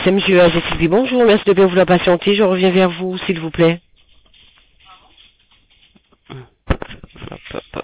C'est Monsieur Azetilbi. Bonjour, merci de bien vouloir patienter. Je reviens vers vous, s'il vous plaît. Hop, hop, hop.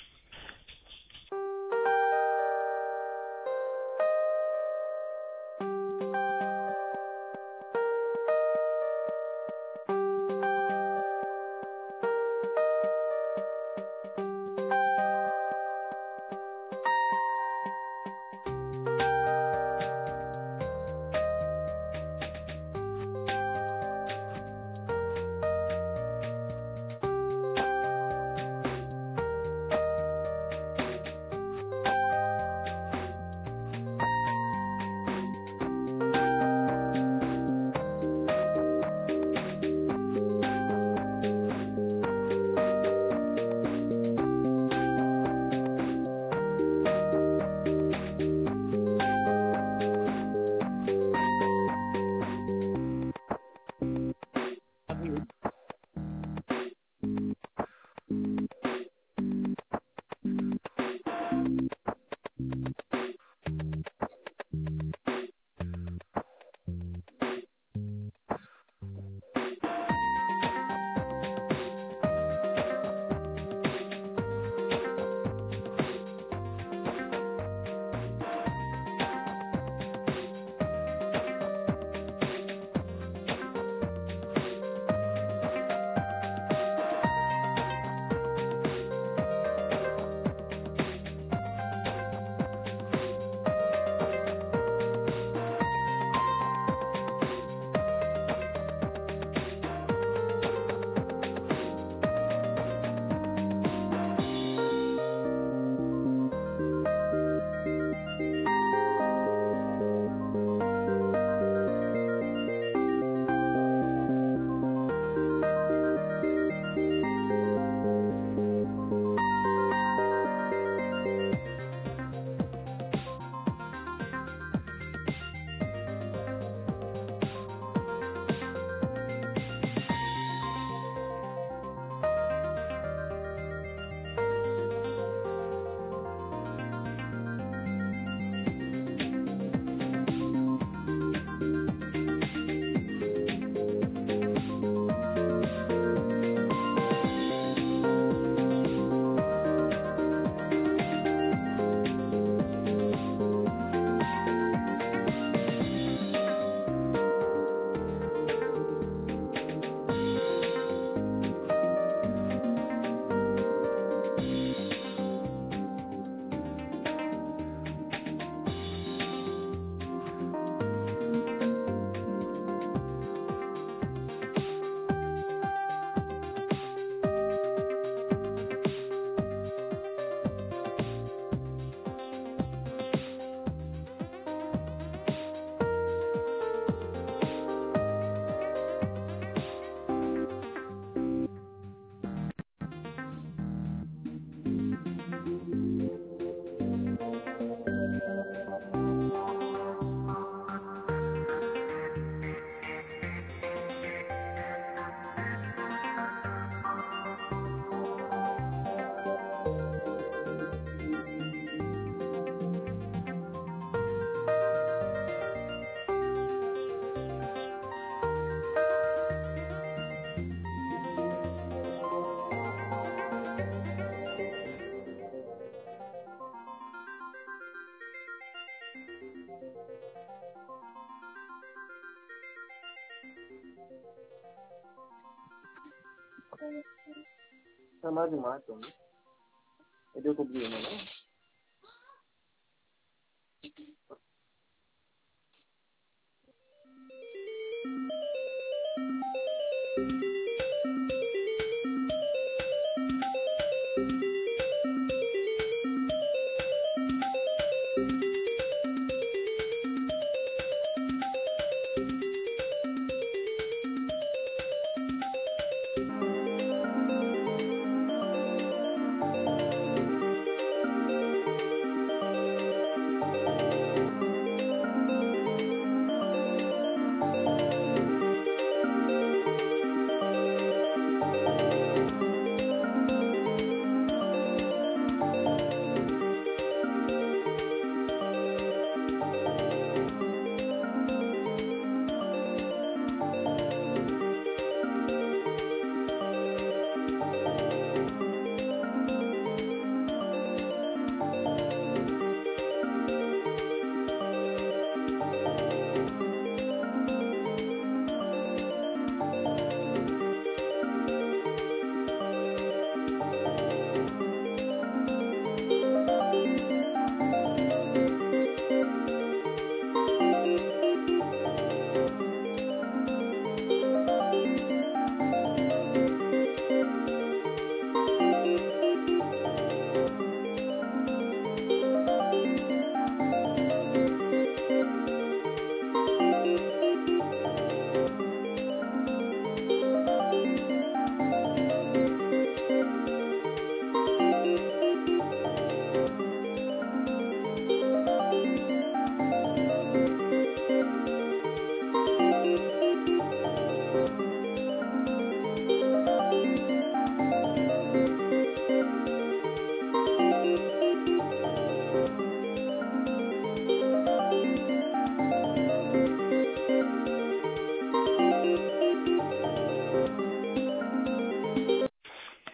Samadi mato. E devo dire, no?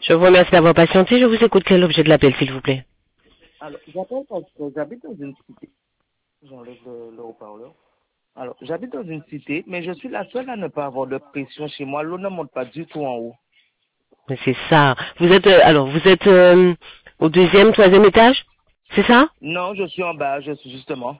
Je vous remercie d'avoir patienté. Je vous écoute. Quel est l'objet de l'appel, s'il vous plaît? Alors, j'appelle parce que j'habite dans une cité. J'enlève le haut-parleur. Alors, j'habite dans une cité, mais je suis la seule à ne pas avoir de pression chez moi. L'eau ne monte pas du tout en haut. Mais c'est ça. Vous êtes au deuxième, troisième étage? C'est ça? Non, je suis en bas, je suis justement.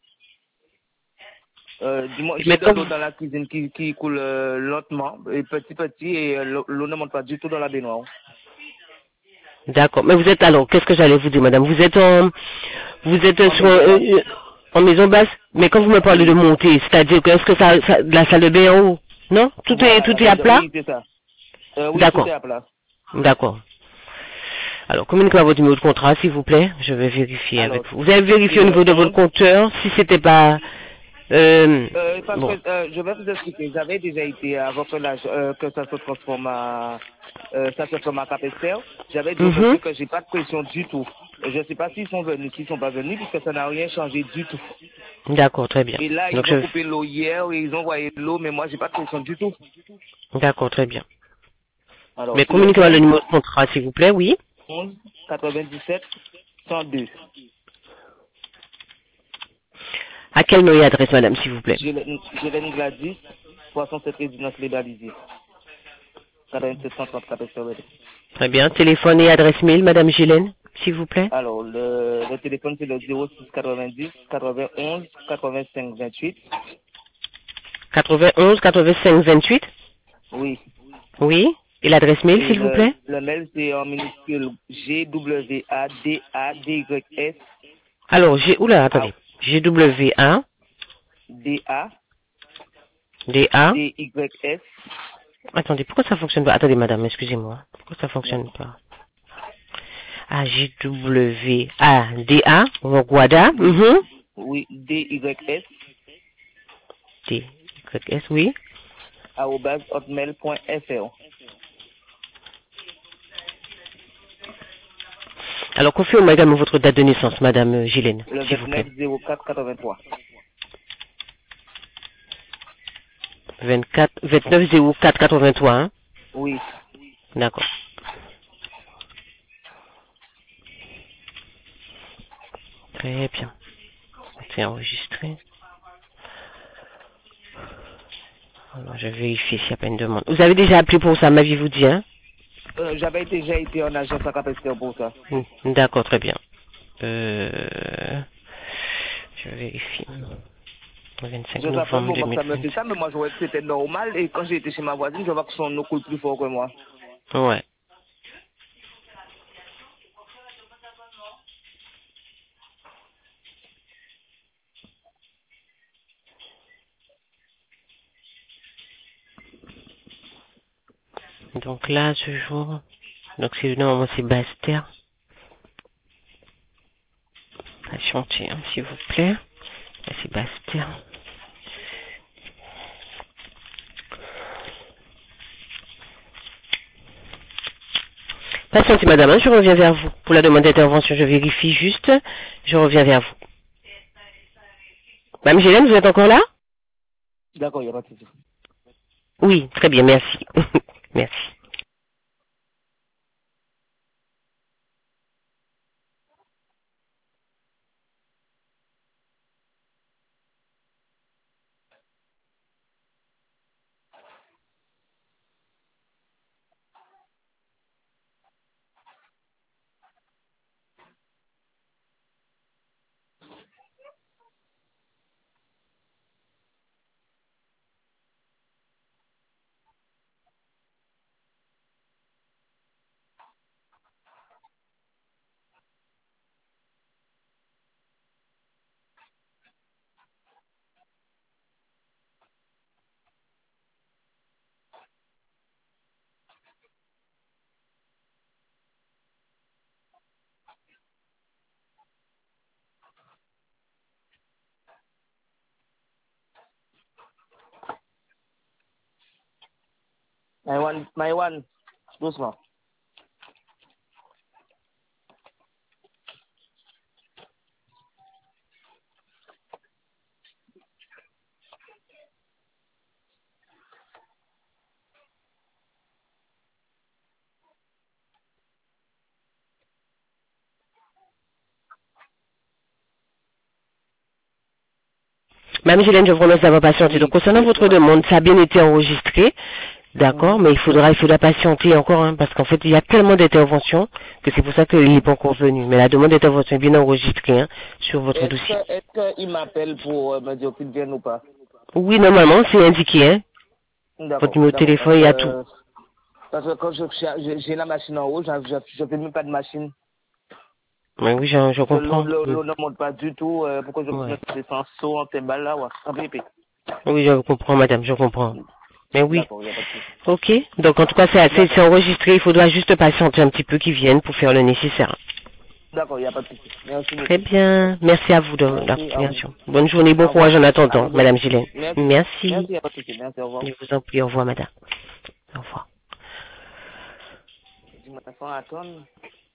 Dis-moi, Et j'ai de l'eau maintenant, dans la cuisine qui coule lentement, et petit, et l'eau ne monte pas du tout dans la baignoire. d'accord. Mais vous êtes, alors, qu'est-ce que j'allais vous dire, madame? Vous êtes En maison basse. en maison basse? Mais quand vous me parlez de Oui. monter, c'est-à-dire que est-ce que la salle de bain est en haut? Non? Voilà, Tout la est à salle de... plat? Oui, c'est ça. Oui, tout est D'accord. à plat. D'accord. Alors, communiquez-moi votre numéro de contrat, s'il vous plaît. Je vais vérifier avec Alors, vous. Vous avez c'est vérifié au le niveau de votre 11. compteur si c'était pas, Parce que bon. je vais vous expliquer. J'avais déjà été avant que ça se transforme ça se transforme à Capesterre. J'avais dit au Mhm. monsieur que j'ai pas de pression du tout. Je ne sais pas s'ils sont venus, s'ils sont pas venus, puisque ça n'a rien changé du tout. D'accord, très bien. Et là, Donc, ils ont coupé l'eau hier et ils ont envoyé l'eau, mais moi, j'ai pas de pression du tout. d'accord, très bien. Alors, Mais c'est le communiquez-moi le 11 numéro de contrat, s'il vous plaît, oui. 11 97 102. À quelle mail et adresse, madame, s'il vous plaît? Gélène Gladys, 67 résidence Les Balisiers. 87 130 Capesterre. Très bien. Téléphone et adresse mail, madame Gilène, s'il vous plaît. Alors, le téléphone, c'est le 06 90 91 85 28. 91 85 28. Oui. Oui. Et l'adresse mail, Et s'il vous plaît. le mail, c'est en minuscule GWADADYS. Alors, oula, Ah, attendez. GWA, DA. DADYS. Attendez, pourquoi ça fonctionne pas? Attendez, madame, excusez-moi. Pourquoi ça fonctionne pas? Ah, GWADA, Guada, Oui. Oui, DYS. TYS, oui. arobase hotmail.fr. Alors, confirmez également votre date de naissance, madame Gilène, Le s'il vous plaît. 29 04 83. 29 04 83, hein? Oui. D'accord. Très bien. C'est enregistré. Alors, je vérifie s'il n'y a pas une demande. Vous avez déjà appelé pour ça, m'aviez-vous dit, hein? J'avais déjà été en agence à Capesterre pour ça. D'accord, très bien. Euh, je vérifie. 25 Ça fait un novembre moment que ça me 2020. fait ça, mais moi je voyais que c'était normal. Et quand j'ai été chez ma voisine, je vois que son eau coule plus fort que moi. Ouais. Donc là, ce jour, donc c'est normalement c'est Bastère. Patientez, hein, s'il vous plaît. Là, c'est Bastère. Patientez, madame, hein, je reviens vers vous. Pour la demande d'intervention, je vérifie juste. Je reviens vers vous. Madame Gélène, vous êtes encore là? D'accord, il n'y a pas de souci. Oui, très bien, merci. Merci. My one, doucement. Madame Gilène, je vous remercie d'avoir patienté. Donc, concernant votre demande, ça a bien été enregistré. D'accord, mais il faudra patienter encore, hein, parce qu'en fait, il y a tellement d'interventions que c'est pour ça qu'il n'est pas encore venu. Mais la demande d'intervention est bien enregistrée, hein, sur votre dossier. Est-ce qu'il m'appelle pour me dire qu'il vient ou pas? Oui, normalement, c'est indiqué, hein. Votre D'accord, numéro de téléphone, il y a tout. parce que quand j'ai la machine en haut, je fais même pas de machine. Oui, oui, je comprends. L'eau ne monte pas du tout, pourquoi je Ouais. me fais sans saut, en timbal là, ouais, en PP. Oui, je comprends, madame, je comprends. Mais oui. D'accord, il n'y a pas de souci. Ok. Donc, en tout cas, c'est enregistré. Il faudra juste patienter un petit peu qu'ils viennent pour faire le nécessaire. D'accord, il n'y a pas de souci. Merci Très beaucoup. bien. Merci à vous de la Merci, au revoir. compréhension. Bonne journée, bon Au revoir. courage en À attendant, vous madame aussi. Gilles. Merci. Merci. Merci, il n'y a pas de souci. Merci, au revoir. Je vous en prie. Au revoir, madame. Au revoir. Je m'attends à attendre.